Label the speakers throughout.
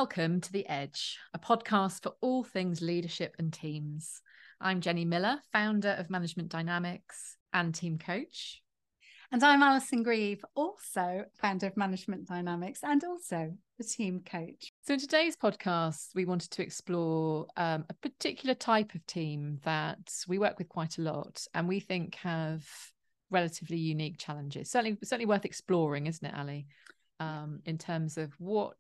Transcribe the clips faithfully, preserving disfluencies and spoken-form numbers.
Speaker 1: Welcome to The Edge, a podcast for all things leadership and teams. I'm Jenny Miller, founder of Management Dynamics and team coach.
Speaker 2: And I'm Alison Grieve, also founder of Management Dynamics and also the team coach.
Speaker 1: So in today's podcast, we wanted to explore um, a particular type of team that we work with quite a lot and we think have relatively unique challenges. Certainly, certainly worth exploring, isn't it, Ali? Um, in terms of what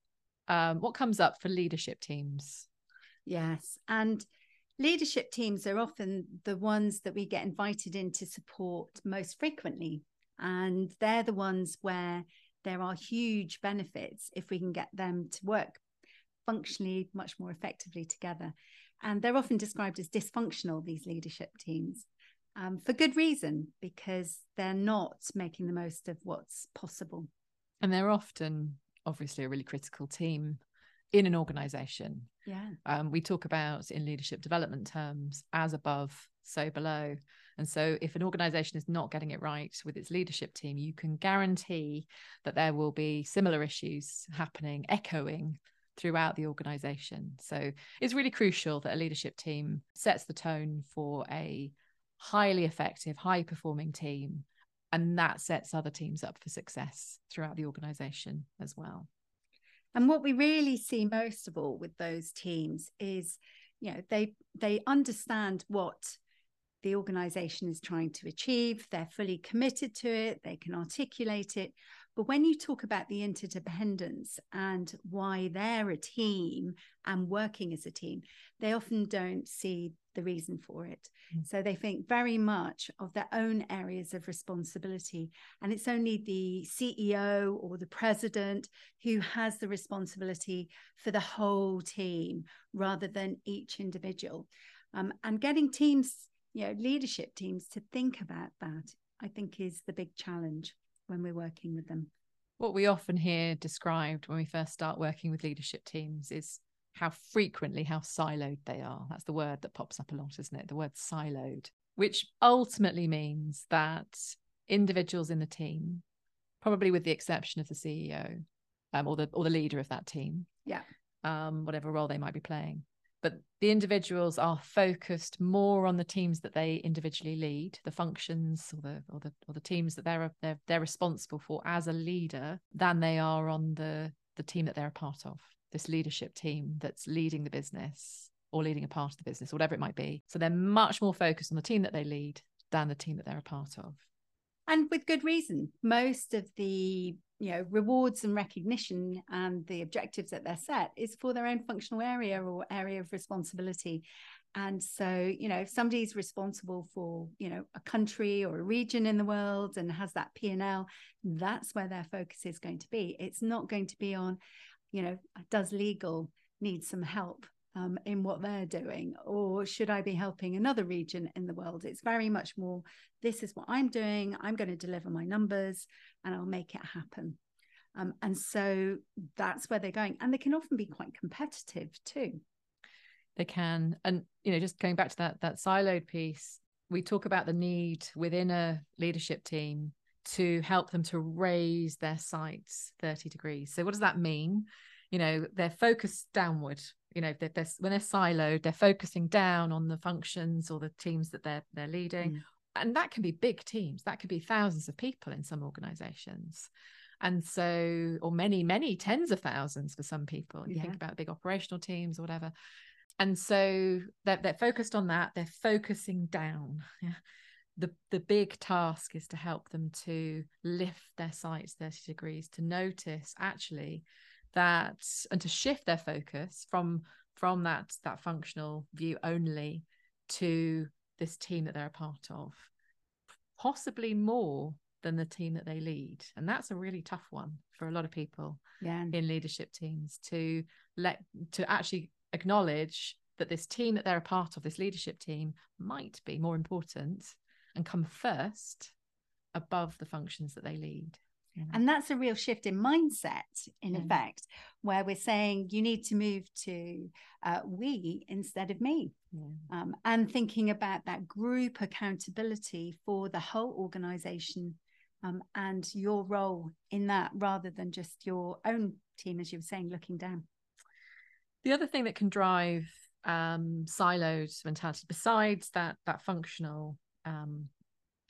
Speaker 1: um, what comes up for leadership teams.
Speaker 2: Yes, and leadership teams are often the ones that we get invited in to support most frequently. And they're the ones where there are huge benefits if we can get them to work functionally much more effectively together. And they're often described as dysfunctional, these leadership teams, um, for good reason, because they're not making the most of what's possible.
Speaker 1: And they're often, obviously, a really critical team in an organization.
Speaker 2: Yeah.
Speaker 1: Um, we talk about in leadership development terms, as above, so below. And so if an organization is not getting it right with its leadership team, you can guarantee that there will be similar issues happening, echoing throughout the organization. So it's really crucial that a leadership team sets the tone for a highly effective, high performing team. And that sets other teams up for success throughout the organization as well.
Speaker 2: And what we really see most of all with those teams is, you know, they they understand what the organization is trying to achieve. They're fully committed to it. They can articulate it. But when you talk about the interdependence and why they're a team and working as a team, they often don't see the reason for it. Mm. So they think very much of their own areas of responsibility. And it's only the C E O or the president who has the responsibility for the whole team rather than each individual. Um, and getting teams, you know, leadership teams to think about that, I think, is the big challenge when we're working with them.
Speaker 1: What we often hear described when we first start working with leadership teams is how frequently, how siloed they are. That's the word that pops up a lot, isn't it? The word siloed, which ultimately means that individuals in the team, probably with the exception of the C E O um, or the or the leader of that team,
Speaker 2: yeah,
Speaker 1: um, whatever role they might be playing, but the individuals are focused more on the teams that they individually lead, the functions or the or the or the teams that they're they're they're responsible for as a leader, than they are on the the team that they're a part of, this leadership team that's leading the business or leading a part of the business, whatever it might be. So they're much more focused on the team that they lead than the team that they're a part of.
Speaker 2: And with good reason. Most of the, you know, rewards and recognition and the objectives that they're set is for their own functional area or area of responsibility. And so, you know, if somebody's responsible for, you know, a country or a region in the world and has that P and L, that's where their focus is going to be. It's not going to be on, you know, does legal need some help um, in what they're doing, or should I be helping another region in the world? It's very much more, this is what I'm doing. I'm going to deliver my numbers and I'll make it happen. Um, and so that's where they're going. And they can often be quite competitive too.
Speaker 1: They can. And, you know, just going back to that, that siloed piece, we talk about the need within a leadership team to help them to raise their sights thirty degrees. So what does that mean? You know, they're focused downward. You know, they're, they're, when they're siloed, they're focusing down on the functions or the teams that they're they're leading. Mm. And that can be big teams. That could be thousands of people in some organizations. And so, or many, many tens of thousands for some people. You yeah. think about big operational teams or whatever. And so they're, they're focused on that. They're focusing down. Yeah. The, the big task is to help them to lift their sights thirty degrees, to notice actually that, and to shift their focus from, from that, that functional view only to this team that they're a part of, possibly more than the team that they lead. And that's a really tough one for a lot of people
Speaker 2: yeah.
Speaker 1: in leadership teams, to let, to actually acknowledge that this team that they're a part of, this leadership team, might be more important and come first above the functions that they lead. You know?
Speaker 2: And that's a real shift in mindset, in
Speaker 1: yeah.
Speaker 2: effect, where we're saying you need to move to uh, we instead of me.
Speaker 1: Yeah.
Speaker 2: Um, and thinking about that group accountability for the whole organization um, and your role in that, rather than just your own team, as you were saying, looking down.
Speaker 1: The other thing that can drive um, siloed mentality, besides that that functional um, uh,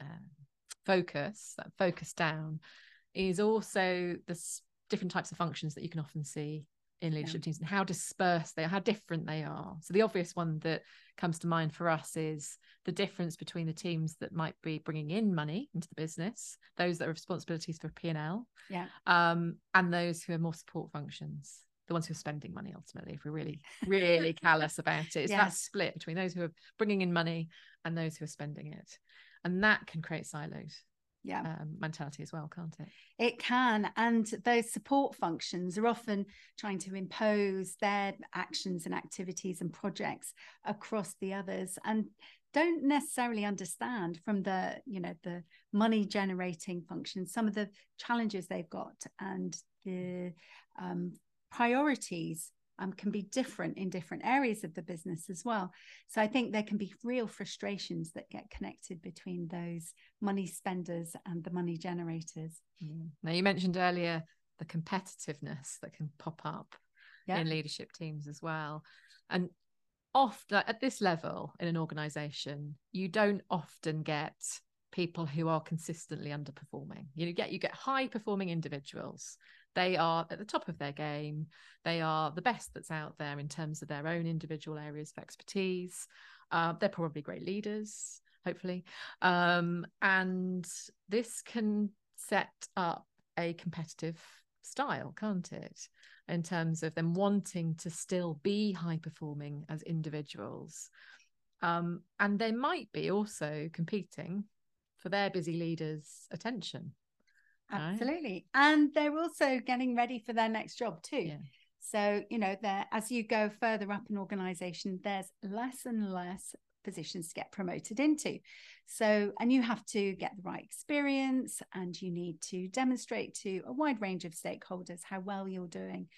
Speaker 1: focus, that focus down, is also the s- different types of functions that you can often see in leadership yeah. teams, and how dispersed they are, how different they are. So the obvious one that comes to mind for us is the difference between the teams that might be bringing in money into the business, those that are responsibilities for P and L,
Speaker 2: yeah,
Speaker 1: um, and those who are more support functions, the ones who are spending money ultimately, if we're really, really callous about it. It's yes. that split between those who are bringing in money and those who are spending it. And that can create silos. Yeah. Um, mentality as well, can't it?
Speaker 2: It can. And those support functions are often trying to impose their actions and activities and projects across the others, and don't necessarily understand from the, you know, the money generating functions, some of the challenges they've got, and the um, priorities Um, can be different in different areas of the business as well. So I think there can be real frustrations that get connected between those money spenders and the money generators.
Speaker 1: Mm. Now, you mentioned earlier the competitiveness that can pop up yeah. in leadership teams as well. And often at this level in an organization, you don't often get people who are consistently underperforming. You get you get high performing individuals. They are at the top of their game. They are the best that's out there in terms of their own individual areas of expertise. Uh, they're probably great leaders, hopefully. Um, and this can set up a competitive style, can't it? In terms of them wanting to still be high performing as individuals. Um, and they might be also competing for their busy leaders' attention.
Speaker 2: Absolutely. Right? And they're also getting ready for their next job too. Yeah. So, you know, as you go further up an organization, there's less and less positions to get promoted into. So, and you have to get the right experience, and you need to demonstrate to a wide range of stakeholders how well you're doing.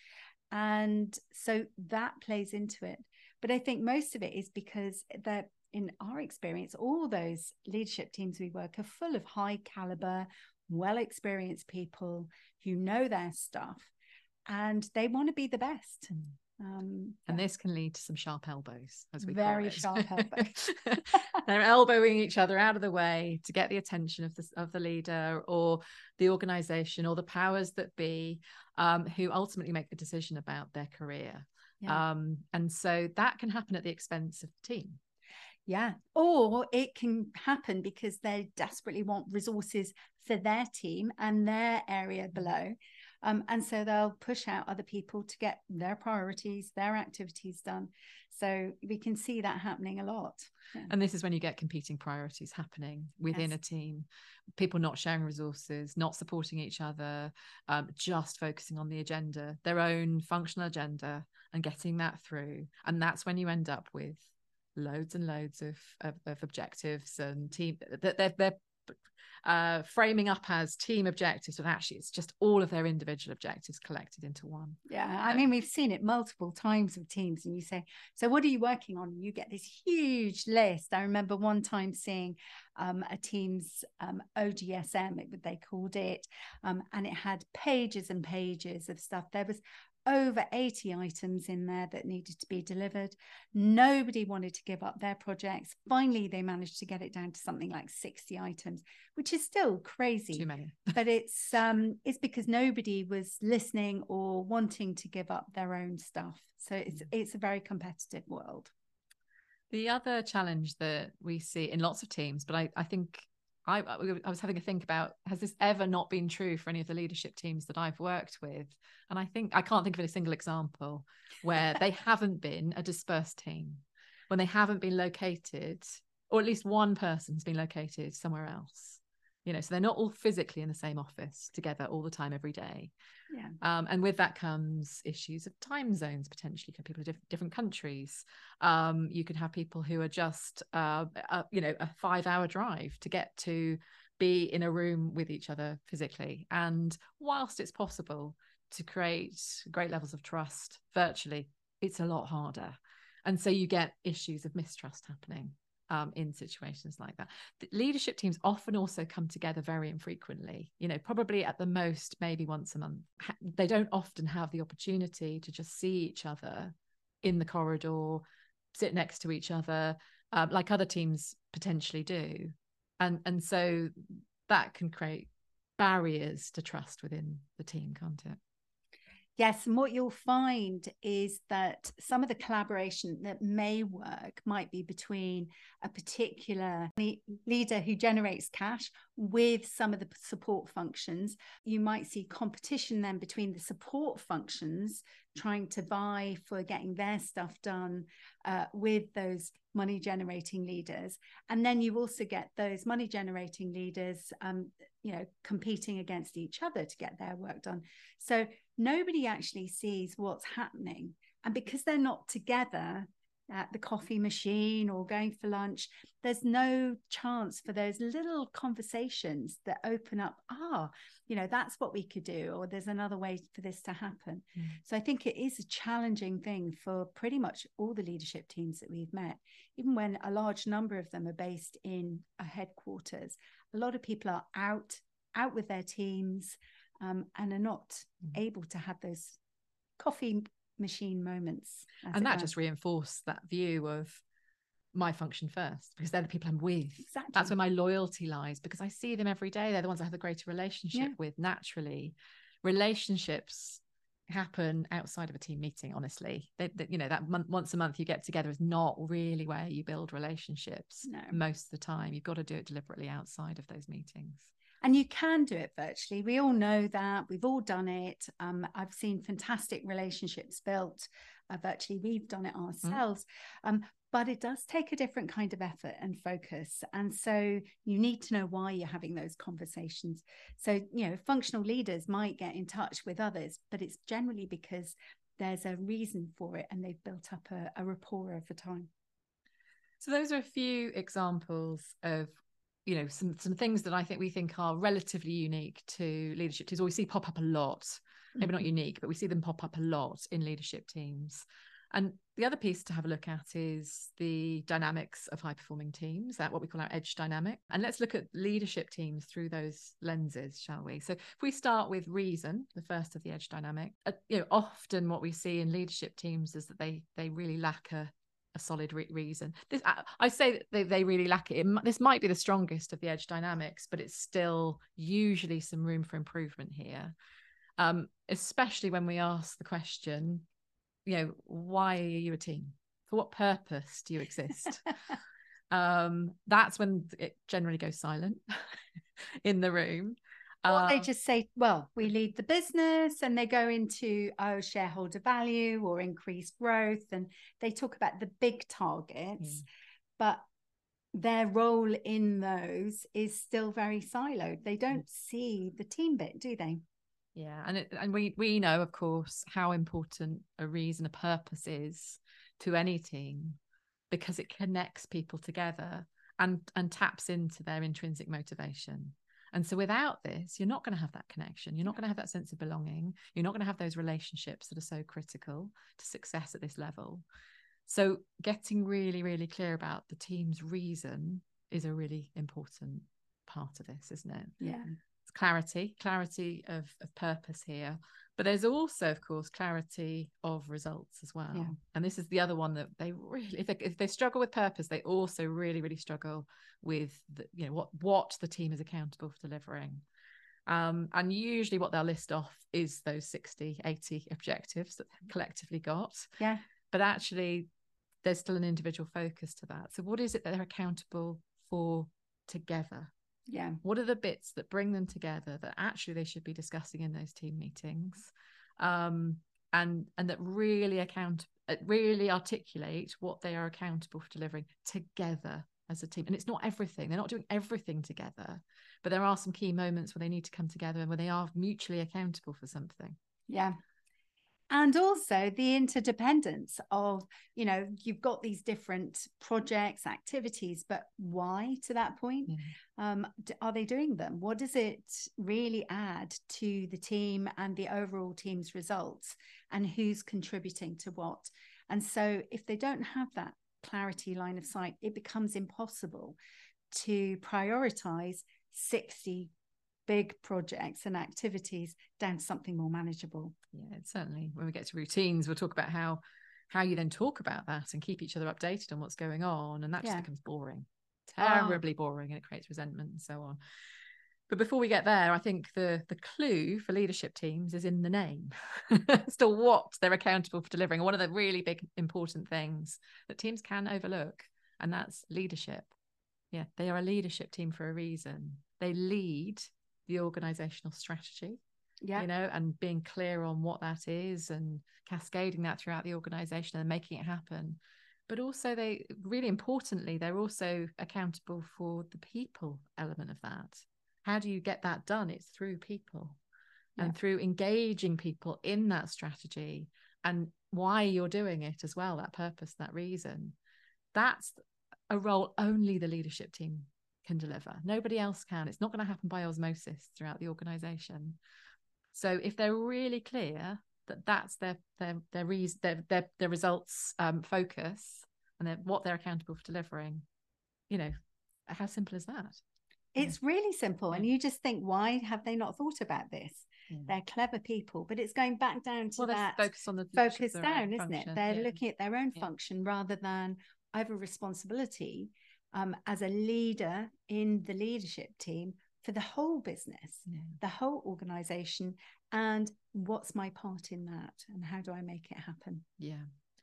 Speaker 2: And so that plays into it. But I think most of it is because that in our experience, all those leadership teams we work are full of high caliber, well-experienced people who know their stuff, and they want to be the best. Um,
Speaker 1: and this can lead to some sharp elbows, as we
Speaker 2: very
Speaker 1: call
Speaker 2: sharp
Speaker 1: it.
Speaker 2: elbows.
Speaker 1: They're elbowing each other out of the way to get the attention of the of the leader or the organization or the powers that be, um, who ultimately make the decision about their career. Yeah. Um, and so that can happen at the expense of the team.
Speaker 2: Yeah. Or it can happen because they desperately want resources for their team and their area below. Um, and so they'll push out other people to get their priorities, their activities done. So we can see that happening a lot. Yeah.
Speaker 1: And this is when you get competing priorities happening within yes. a team, people not sharing resources, not supporting each other, um, just focusing on the agenda, their own functional agenda, and getting that through. And that's when you end up with loads and loads of, of, of objectives and team that they're, they're uh, framing up as team objectives, but actually it's just all of their individual objectives collected into one.
Speaker 2: Yeah, I mean, we've seen it multiple times with teams, and you say, so what are you working on? And you get this huge list. I remember one time seeing um, a team's um, O D S M, they called it, um, and it had pages and pages of stuff. There was over eighty items in there that needed to be delivered. Nobody wanted to give up their projects. Finally, they managed to get it down to something like sixty items, which is still crazy.
Speaker 1: Too many.
Speaker 2: But it's um it's because nobody was listening or wanting to give up their own stuff. So it's it's a very competitive world.
Speaker 1: The other challenge that we see in lots of teams, but I, I think I, I was having a think about, has this ever not been true for any of the leadership teams that I've worked with? And I think I can't think of a single example where they haven't been a dispersed team, when they haven't been located, or at least one person's been located somewhere else. You know, so they're not all physically in the same office together all the time, every day.
Speaker 2: Yeah.
Speaker 1: Um, and with that comes issues of time zones, potentially. People in diff- different countries. Um, you could have people who are just, uh, uh, you know, a five-hour drive to get to be in a room with each other physically. And whilst it's possible to create great levels of trust virtually, it's a lot harder. And so you get issues of mistrust happening. Um, in situations like that. The leadership teams often also come together very infrequently, you know, probably at the most, maybe once a month. They don't often have the opportunity to just see each other in the corridor, sit next to each other, uh, like other teams potentially do. And, and so that can create barriers to trust within the team, can't it?
Speaker 2: Yes, and what you'll find is that some of the collaboration that may work might be between a particular leader who generates cash with some of the support functions. You might see competition then between the support functions trying to vie for getting their stuff done uh, with those money generating leaders. And then you also get those money generating leaders um, you know, competing against each other to get their work done. So nobody actually sees what's happening. And because they're not together at the coffee machine or going for lunch, there's no chance for those little conversations that open up, ah, you know, that's what we could do, or there's another way for this to happen. Mm. So I think it is a challenging thing for pretty much all the leadership teams that we've met, even when a large number of them are based in a headquarters. A lot of people are out, out with their teams um, and are not mm. able to have those coffee machine moments.
Speaker 1: And that just reinforced that view of my function first, because they're the people I'm with.
Speaker 2: Exactly.
Speaker 1: That's where my loyalty lies, because I see them every day. They're the ones I have a greater relationship yeah. with naturally. Relationships happen outside of a team meeting, honestly. They, they, you know, that month, once a month you get together is not really where you build relationships.
Speaker 2: No.
Speaker 1: Most of the time. You've got to do it deliberately outside of those meetings.
Speaker 2: And you can do it virtually. We all know that. We've all done it. Um, I've seen fantastic relationships built uh, virtually. We've done it ourselves. Mm. Um, but it does take a different kind of effort and focus. And so you need to know why you're having those conversations. So, you know, functional leaders might get in touch with others, but it's generally because there's a reason for it and they've built up a, a rapport over time.
Speaker 1: So those are a few examples of, you know, some some things that I think we think are relatively unique to leadership teams, or we see pop up a lot, maybe mm-hmm. not unique, but we see them pop up a lot in leadership teams. And the other piece to have a look at is the dynamics of high performing teams, that what we call our edge dynamic. And let's look at leadership teams through those lenses, shall we? So if we start with reason, the first of the edge dynamic, uh, you know, often what we see in leadership teams is that they they really lack a a solid re- reason. This, I, I say that they, they really lack it. it. This might be the strongest of the edge dynamics, but it's still usually some room for improvement here, um, especially when we ask the question, you know, why are you a team? For what purpose do you exist? um, that's when it generally goes silent in the room.
Speaker 2: Or
Speaker 1: um,
Speaker 2: they just say, well, we lead the business, and they go into, oh, shareholder value or increased growth. And they talk about the big targets, mm. but their role in those is still very siloed. They don't mm. see the team bit, do they?
Speaker 1: Yeah. And it, and we, we know, of course, how important a reason, a purpose is to any team, because it connects people together and, and taps into their intrinsic motivation. And so without this, you're not going to have that connection. You're not going to have that sense of belonging. You're not going to have those relationships that are so critical to success at this level. So getting really, really clear about the team's reason is a really important part of this, isn't it?
Speaker 2: Yeah.
Speaker 1: It's clarity, clarity of, of purpose here. But there's also, of course, clarity of results as well. Yeah. And this is the other one that they really, if they, if they struggle with purpose, they also really, really struggle with, the, you know, what, what the team is accountable for delivering. Um, and usually what they'll list off is those sixty, eighty objectives that they've collectively got.
Speaker 2: Yeah.
Speaker 1: But actually, there's still an individual focus to that. So what is it that they're accountable for together?
Speaker 2: Yeah.
Speaker 1: What are the bits that bring them together that actually they should be discussing in those team meetings, um, and and that really account, really articulate what they are accountable for delivering together as a team? And it's not everything. They're not doing everything together, but there are some key moments where they need to come together and where they are mutually accountable for something.
Speaker 2: Yeah. And also the interdependence of, you know, you've got these different projects, activities, but why to that point? Yeah. Um, are they doing them? What does it really add to the team and the overall team's results, and who's contributing to what? And so if they don't have that clarity line of sight, it becomes impossible to prioritize sixty big projects and activities down to something more manageable.
Speaker 1: Yeah, certainly when we get to routines, we'll talk about how how you then talk about that and keep each other updated on what's going on, and that just
Speaker 2: Yeah.
Speaker 1: becomes boring, terribly oh. boring, and it creates resentment and so on. But before we get there, I think the the clue for leadership teams is in the name as to what they're accountable for delivering. One of the really big important things that teams can overlook, and that's leadership. Yeah, they are a leadership team for a reason. They lead the organizational strategy, yeah. you know, and being clear on what that is and cascading that throughout the organization and making it happen. But also, they really importantly, they're also accountable for the people element of that. How do you get that done? It's through people yeah. and through engaging people in that strategy and why you're doing it as well, that purpose, that reason. That's a role only the leadership team can deliver. Nobody else can. It's not going to happen by osmosis throughout the organization. So if they're really clear that that's their their their, reason, their, their, their results um, focus and their, what they're accountable for delivering, you know, how simple is that?
Speaker 2: It's really simple. Yeah. And you just think, why have they not thought about this? Yeah. They're clever people, but it's going back down to
Speaker 1: well,
Speaker 2: that
Speaker 1: focus on the
Speaker 2: focus down, isn't
Speaker 1: function.
Speaker 2: it? They're
Speaker 1: yeah.
Speaker 2: looking at their own
Speaker 1: yeah.
Speaker 2: function rather than I have a responsibility um, as a leader in the leadership team for the whole business, yeah. the whole organization, and what's my part in that and how do I make it happen?
Speaker 1: Yeah.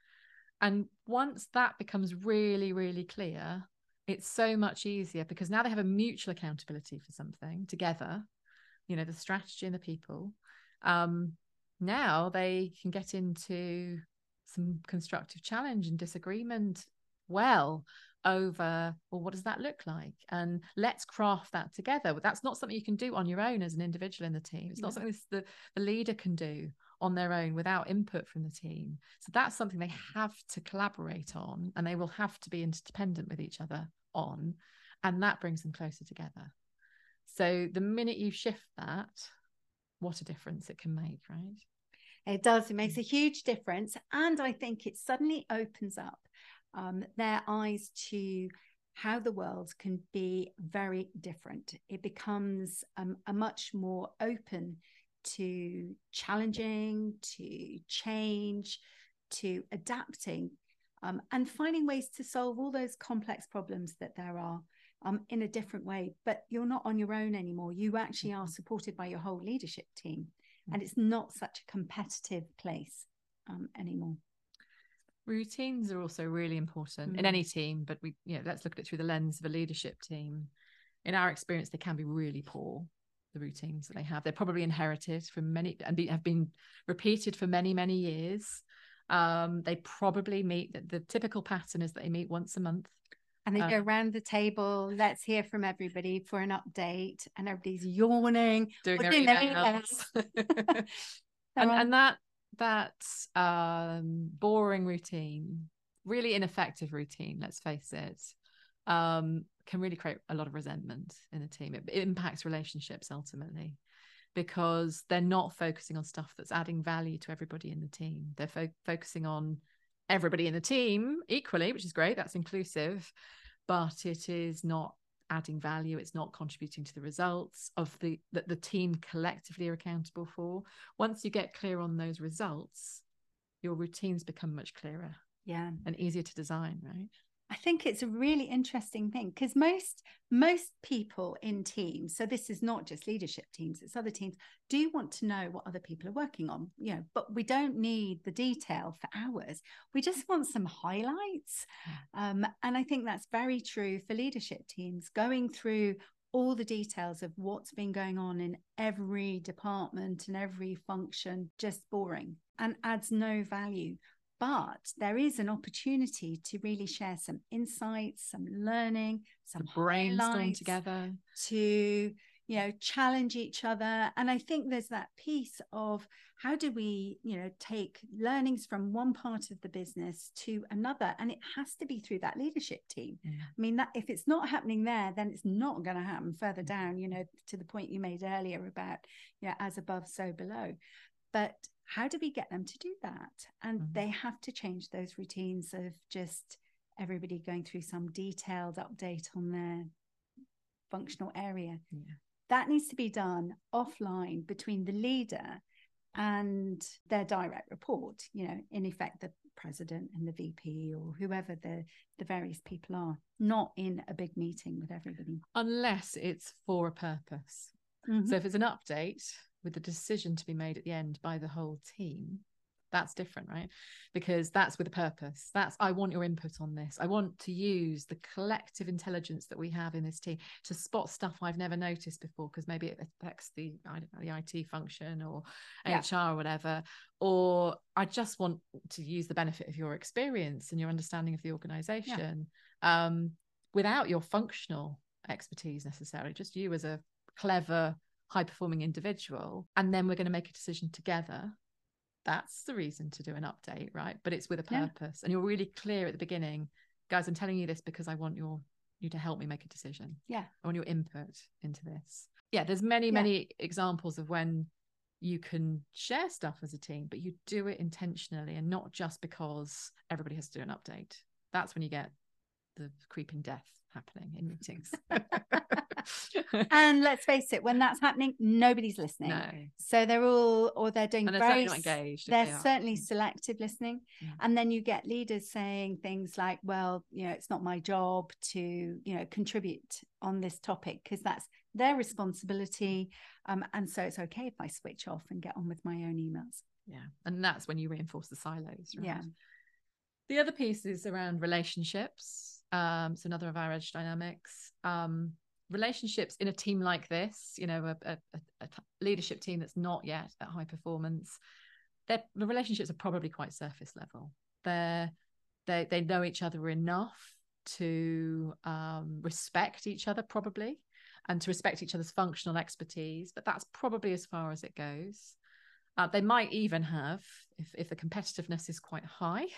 Speaker 1: And once that becomes really, really clear, it's so much easier because now they have a mutual accountability for something together, you know, the strategy and the people. Um, now they can get into some constructive challenge and disagreement well over, well, what does that look like? And let's craft that together. But that's not something you can do on your own as an individual in the team. It's not yeah. something the, the leader can do on their own without input from the team. So that's something they have to collaborate on, and they will have to be interdependent with each other on, and that brings them closer together. So the minute you shift that, what a difference it can make, right?
Speaker 2: It does. It makes a huge difference. And I think it suddenly opens up um, their eyes to how the world can be very different. It becomes um, a much more open to challenging, to change, to adapting, um, and finding ways to solve all those complex problems that there are um, in a different way. But you're not on your own anymore. You actually are supported by your whole leadership team. And it's not such a competitive place um, anymore.
Speaker 1: Routines are also really important mm. in any team, but we, you know, let's look at it through the lens of a leadership team. In our experience, they can be really poor, the routines that they have. They're probably inherited from many and be, have been repeated for many, many years. Um, they probably meet, the, the typical pattern is that they meet once a month.
Speaker 2: And they um, go around the table, let's hear from everybody for an update, and everybody's yawning,
Speaker 1: doing their emails. and, and that that um, boring routine, really ineffective routine, let's face it, um, can really create a lot of resentment in the team. It, it impacts relationships ultimately, because they're not focusing on stuff that's adding value to everybody in the team. They're fo- focusing on everybody in the team equally, which is great. That's inclusive, but it is not adding value. It's not contributing to the results of the that the team collectively are accountable for. Once you get clear on those results, your routines become much clearer,
Speaker 2: yeah,
Speaker 1: and easier to design, right?
Speaker 2: I think it's a really interesting thing, because most most people in teams, so this is not just leadership teams, it's other teams, do want to know what other people are working on, you know, but we don't need the detail for hours. We just want some highlights. Um, and I think that's very true for leadership teams, going through all the details of what's been going on in every department and every function, just boring and adds no value. But there is an opportunity to really share some insights, some learning, some
Speaker 1: brainstorm together,
Speaker 2: to, you know, challenge each other. And I think there's that piece of how do we, you know, take learnings from one part of the business to another, and it has to be through that leadership team. Yeah. I mean, that if it's not happening there, then it's not going to happen further down. You know, to the point you made earlier about, you know, as above, so below. But how do we get them to do that? And mm-hmm. they have to change those routines of just everybody going through some detailed update on their functional area. Yeah. That needs to be done offline between the leader and their direct report, you know, in effect, the, president and the V P or whoever the, the various people are, not in a big meeting with everybody.
Speaker 1: Unless it's for a purpose. Mm-hmm. So if it's an update with the decision to be made at the end by the whole team, that's different, right? Because that's with a purpose. That's, I want your input on this. I want to use the collective intelligence that we have in this team to spot stuff I've never noticed before, because maybe it affects the, I don't know, the I T function or yeah. H R or whatever. Or I just want to use the benefit of your experience and your understanding of the organization, yeah. um, without your functional expertise necessarily, just you as a clever, high-performing individual. And then we're going to make a decision together. That's the reason to do an update, right? But it's with a purpose. Yeah. And you're really clear at the beginning, guys, I'm telling you this because I want your you to help me make a decision.
Speaker 2: Yeah.
Speaker 1: I want your input into this. Yeah, there's many, yeah. many examples of when you can share stuff as a team, but you do it intentionally and not just because everybody has to do an update. That's when you get the creeping death happening in meetings.
Speaker 2: And let's face it, when that's happening, nobody's listening.
Speaker 1: No.
Speaker 2: So they're all, or they're doing
Speaker 1: and they're
Speaker 2: very,
Speaker 1: not engaged.
Speaker 2: They're
Speaker 1: they
Speaker 2: certainly selective listening. Mm. And then you get leaders saying things like, well, you know, it's not my job to, you know, contribute on this topic because that's their responsibility. Um, and so it's okay if I switch off and get on with my own emails.
Speaker 1: Yeah. And that's when you reinforce the silos, right?
Speaker 2: Yeah. The
Speaker 1: other piece is around relationships. Um, so another of our edge dynamics. Um, relationships in a team like this, you know, a, a, a leadership team that's not yet at high performance, the relationships are probably quite surface level. They're, they they know each other enough to um, respect each other probably, and to respect each other's functional expertise, but that's probably as far as it goes. Uh, they might even have, if, if the competitiveness is quite high,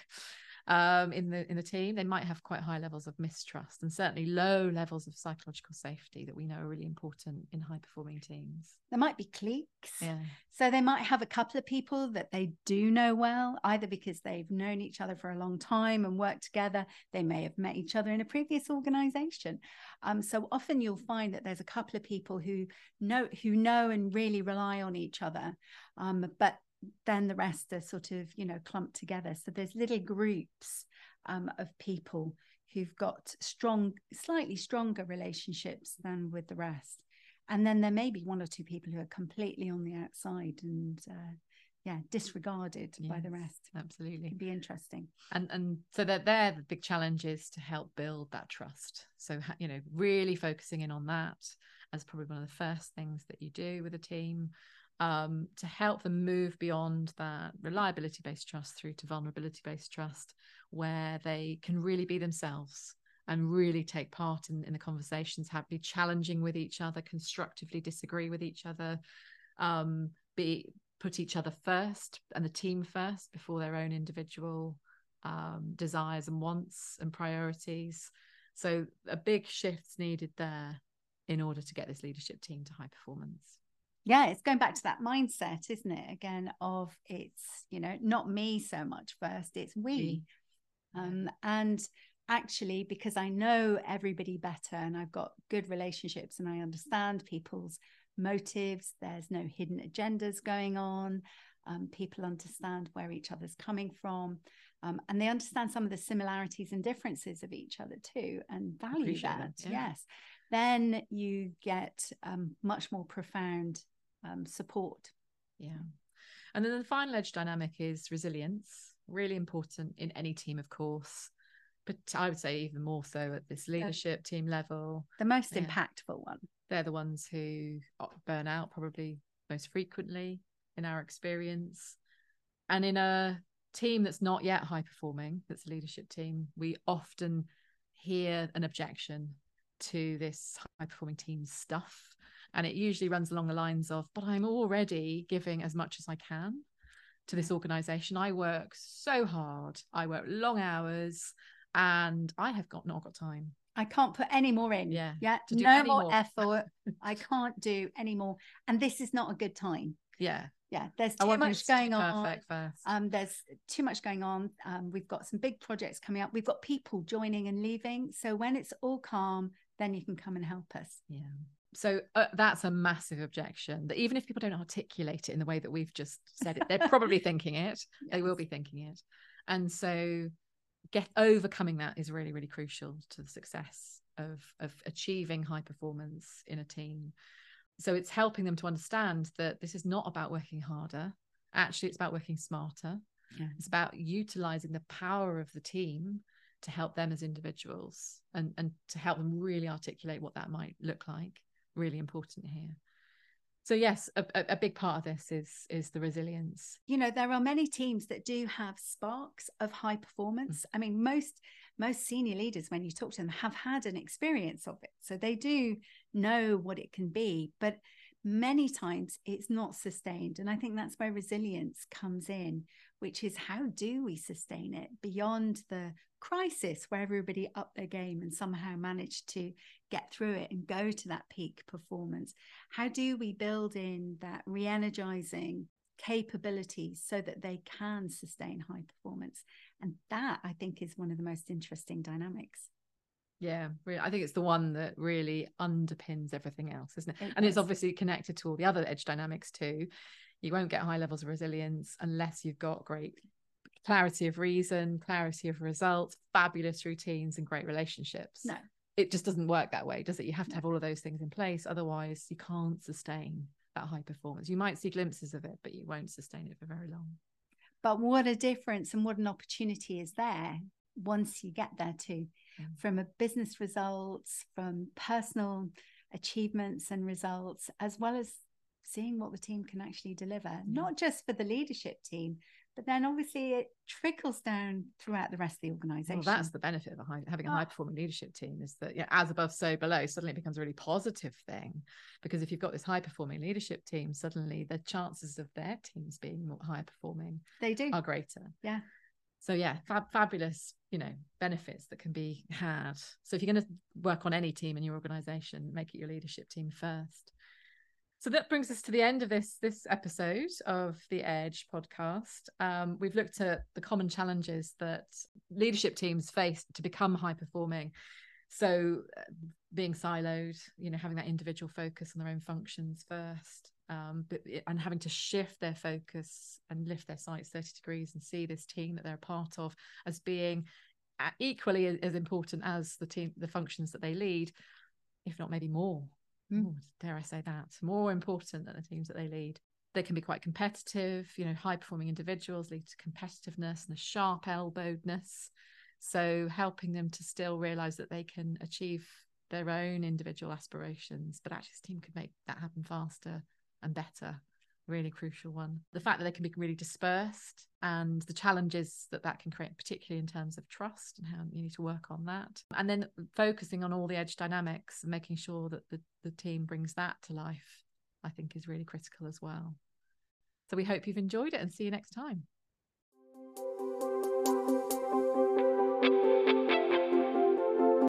Speaker 1: Um, in the in the team, they might have quite high levels of mistrust and certainly low levels of psychological safety that we know are really important in high performing teams.
Speaker 2: There might be cliques.
Speaker 1: Yeah.
Speaker 2: So they might have a couple of people that they do know well, either because they've known each other for a long time and worked together. They may have met each other in a previous organization. Um, so often you'll find that there's a couple of people who know who know and really rely on each other. Um, but then the rest are sort of, you know, clumped together. So there's little groups um, of people who've got strong, slightly stronger relationships than with the rest. And then there may be one or two people who are completely on the outside and, uh, yeah, disregarded yes, by the rest.
Speaker 1: Absolutely.
Speaker 2: It can be interesting.
Speaker 1: And and so that they're the big challenges to help build that trust. So, you know, really focusing in on that as probably one of the first things that you do with a team. Um, to help them move beyond that reliability-based trust through to vulnerability-based trust, where they can really be themselves and really take part in, in the conversations, have be challenging with each other, constructively disagree with each other, um, be put each other first and the team first before their own individual um, desires and wants and priorities. So a big shift's needed there in order to get this leadership team to high performance.
Speaker 2: Yeah, it's going back to that mindset, isn't it? Again, of it's, you know, not me so much first, it's we. Mm. Um, and actually, because I know everybody better and I've got good relationships and I understand people's motives, there's no hidden agendas going on. Um, people understand where each other's coming from. Um, and they understand some of the similarities and differences of each other too, and value
Speaker 1: Appreciate
Speaker 2: that.
Speaker 1: It, yeah.
Speaker 2: Yes. Then you get um, much more profound um, support.
Speaker 1: Yeah. And then the final edge dynamic is resilience, really important in any team, of course, but I would say even more so at this leadership the, team level.
Speaker 2: The most
Speaker 1: yeah.
Speaker 2: impactful one.
Speaker 1: They're the ones who burn out probably most frequently in our experience. And in a team that's not yet high performing, that's a leadership team, we often hear an objection to this high performing team stuff. And it usually runs along the lines of, but I'm already giving as much as I can to this organization. I work so hard. I work long hours and I have got not got time.
Speaker 2: I can't put any more in.
Speaker 1: Yeah.
Speaker 2: Yeah. No more, more effort. I can't do any more. And this is not a good time.
Speaker 1: Yeah.
Speaker 2: Yeah. There's too much going on.
Speaker 1: Perfect first.
Speaker 2: Um, there's too much going on. Um, we've got some big projects coming up. We've got people joining and leaving. So when it's all calm, then you can come and help us.
Speaker 1: Yeah. So uh, that's a massive objection that even if people don't articulate it in the way that we've just said it, they're probably thinking it. Yes. They will be thinking it. And so get overcoming that is really, really crucial to the success of, of achieving high performance in a team. So it's helping them to understand that this is not about working harder. Actually, it's about working smarter. Yeah. It's about utilizing the power of the team to help them as individuals, and, and to help them really articulate what that might look like. Really important here. So yes, a, a big part of this is is the resilience.
Speaker 2: You know, there are many teams that do have sparks of high performance. Mm-hmm. I mean, most most senior leaders, when you talk to them, have had an experience of it. So they do know what it can be, but many times it's not sustained. And I think that's where resilience comes in, which is how do we sustain it beyond the crisis where everybody upped their game and somehow managed to get through it and go to that peak performance? How do we build in that re-energizing capabilities so that they can sustain high performance? And that, I think, is one of the most interesting dynamics.
Speaker 1: Yeah, I think it's the one that really underpins everything else, isn't it?
Speaker 2: It
Speaker 1: and
Speaker 2: is.
Speaker 1: It's obviously connected to all the other edge dynamics too. You won't get high levels of resilience unless you've got great clarity of reason, clarity of results, fabulous routines, and great relationships.
Speaker 2: No.
Speaker 1: It just doesn't work that way, does it? You have to have all of those things in place. Otherwise, you can't sustain that high performance. You might see glimpses of it, but you won't sustain it for very long.
Speaker 2: But what a difference and what an opportunity is there once you get there too, mm. from a business results, from personal achievements and results, as well as seeing what the team can actually deliver, mm. not just for the leadership team, but then obviously it trickles down throughout the rest of the organization.
Speaker 1: Well, that's the benefit of a high, having a oh. high performing leadership team, is that, yeah, as above, so below, suddenly it becomes a really positive thing. Because if you've got this high performing leadership team, suddenly the chances of their teams being more high performing
Speaker 2: they do
Speaker 1: are greater.
Speaker 2: Yeah.
Speaker 1: So yeah, fab, fabulous, you know, benefits that can be had. So if you're going to work on any team in your organization, make it your leadership team first. So that brings us to the end of this, this episode of the Edge podcast. Um, we've looked at the common challenges that leadership teams face to become high performing. So uh, being siloed, you know, having that individual focus on their own functions first, um, but, and having to shift their focus and lift their sights thirty degrees and see this team that they're a part of as being equally as important as the team, the functions that they lead, if not maybe more. Mm. Ooh, dare I say that, more important than the teams that they lead. They can be quite competitive, you know, high performing individuals lead to competitiveness and a sharp elbowedness. So helping them to still realize that they can achieve their own individual aspirations, but actually this team could make that happen faster and better. Really crucial one. The fact that they can be really dispersed and the challenges that that can create, particularly in terms of trust and how you need to work on that. And then focusing on all the edge dynamics and making sure that the, the team brings that to life, I think is really critical as well. So we hope you've enjoyed it and see you next time.